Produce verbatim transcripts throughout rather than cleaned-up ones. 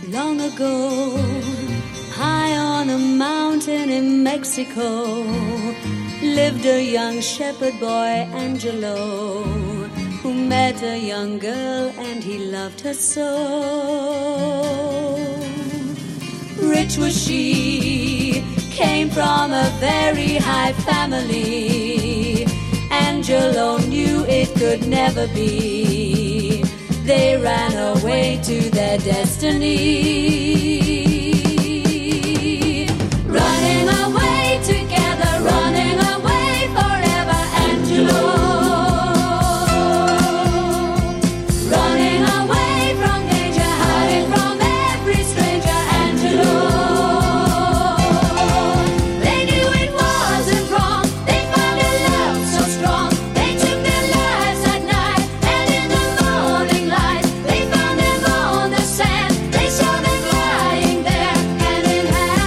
Long ago, high on a mountain in Mexico, lived a young shepherd boy, Angelo, who met a young girl and he loved her so. Rich was she, came from a very high family. Angelo knew it could never be. They ran away to their destiny. Running away together, running away forever, Angelo. Running away from danger, hiding from every stranger, Angelo. They knew it wasn't wrong, they found a love so strong. They took their lives at night, and in the morning light, they found them on the sand. They saw them lying there, hand in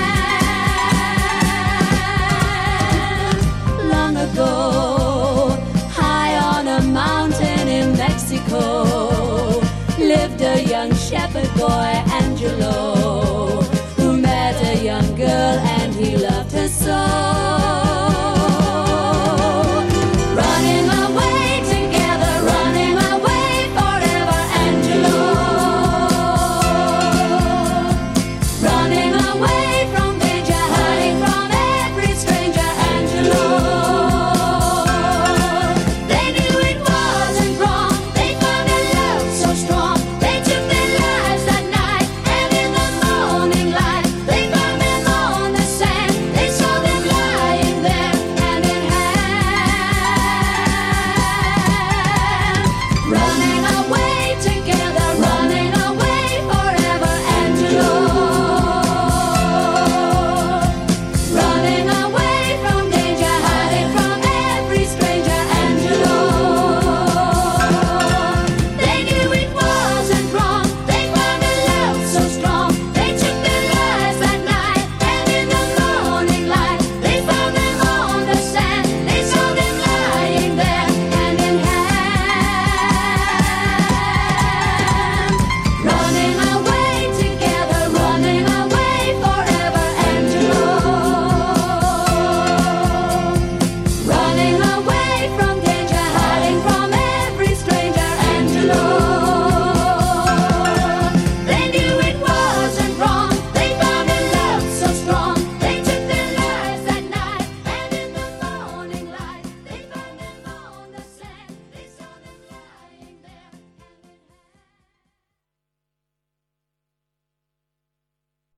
hand. Long ago, high on a mountain in Mexico, lived a young shepherd boy,